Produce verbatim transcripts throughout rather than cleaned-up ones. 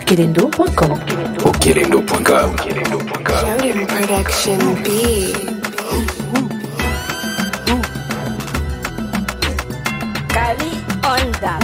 okelendo point com. okelendo point com. Jordan Production Beat. Kali Onda.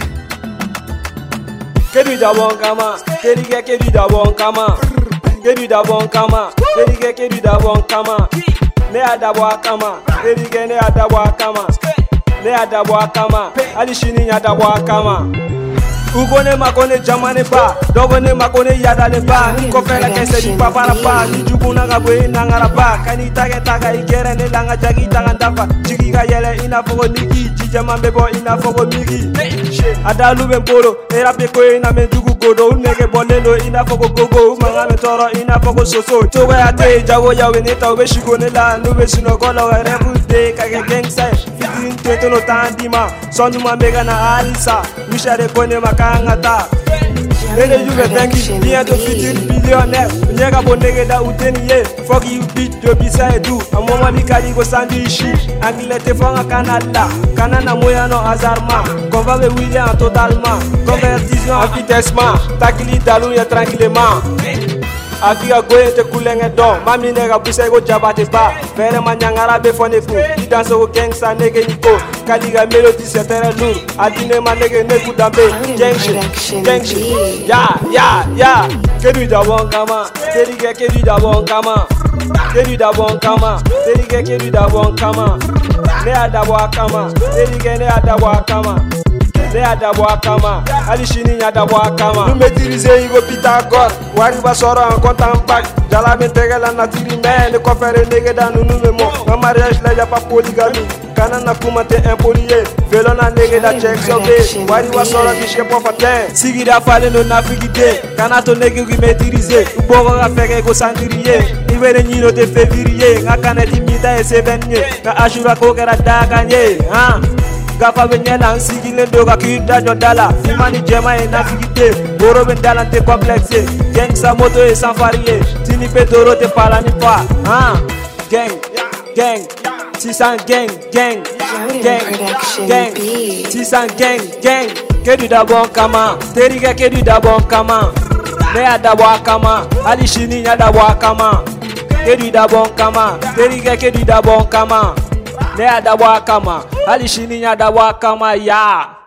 Kedu da bon kama, kedu ke kedu da bon kama, kedu da bon kama, kedu ke kedu da bon kama, ne adabwa kama, kedu ke ne adabwa kama, ne adabwa kama, ali shini adabwa kama. Ugone makone jamane ba, dogone makone yada le ba, kofela kese di papara ba, ni juguna ngabwe nangara ba, kani tage taga igere ne langa jagi tanga ndafa, chigi ga yele ina fogo niki, jijama bebo ina fogo migi. Adalu bemporo, era peko ina menjugu godo, unege bolendo ina fogo gogo, manga metoro ina fogo soso, choga ya te jago ya weneta ube shigone la, nube sinogola wa rebude, kage gangsa, fitin teto no tandima, sonduma mega na alisa, wishare kone maka Ngata. Ere juve tangi, bien to futur billionnaire. Nyega bonege da uteniye. Fuck you bitch, do bisa edu. Amoma bikali go sandwich. Anglete fanga kanala. Kanana moya no azarma. Convabe William totalement. Convertition en vitesse ma. Takili dalu ya tranquillement. Afiga goye te kulenge don. Mami nega busa go jabate ba. Fere manyangara be fone fu. Di danso go gangsta nege niko. Kaliga melody setere lourd. Adine ma nege neku dambe. Gangshit, gangshit. Ya, ya, ya. Kedu da bon kama. Kedu ke kedu da bon kama. Kedu da bon kama. Kedu ke kedu da bon kama. Ne adabwa kama. Kedu ke ne adabwa kama. Ne adabwa kama, ali shini adabwa kama. Nous maîtriser Igo Pythagore, wari basoro en comptant bac. Jala bentege la natiri men, le confere nege da nous nous mo. En mariage la ya pas polygamie. Kanana kuma te impolié, velo na nege da check sobe. Wari basoro biche po fatin. Sigi da fale no navigite, kanato nege qui maîtriser. Ubogo ga feke go sandirier. Ibere nyino te février, nga kaneti mida e sevenye. Nga ashura ko kera da gagner, hein. Gafa benyela nsigile ndoga kida jodala Imani jema e navigite Boro bendala te complexe Gang sa moto e sans farie Tini pedoro te pala ni pa ah. Gang, gang Tisan gang, gang Gang, gang Tisan gang, gang Kedu da bon kama Teriga kedu da bon kama Ne adabwa kama Ali shini adabwa kama Kedu da bon kama Teriga kedu da bon kama Ne adabwa kama Ali shini adabwa kama ya